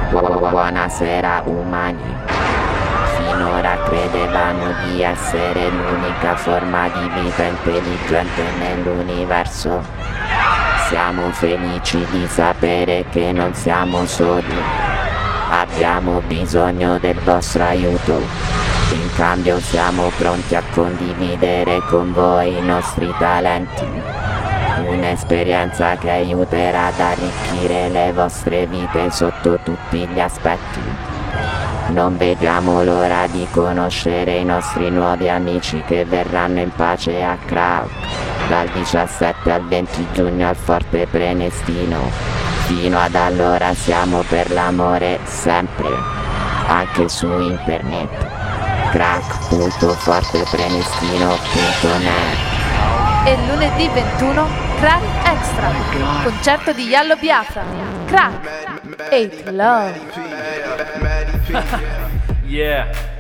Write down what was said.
Buonasera umani. Finora credevamo di essere l'unica forma di vita intelligente nell'universo. Siamo felici di sapere che non siamo soli. Abbiamo bisogno del vostro aiuto. In cambio siamo pronti a condividere con voi i nostri talenti. Un'esperienza che aiuterà ad arricchire le vostre vite sotto tutti gli aspetti. Non vediamo l'ora di conoscere i nostri nuovi amici che verranno in pace a Krauk dal 17 al 20 giugno al Forte Prenestino. Fino ad allora siamo per l'amore sempre, anche su internet. crack.forteprenestino.net. E lunedì 21 Crack Extra, concerto di Yallo Biafra. Crack, hate love. Yeah.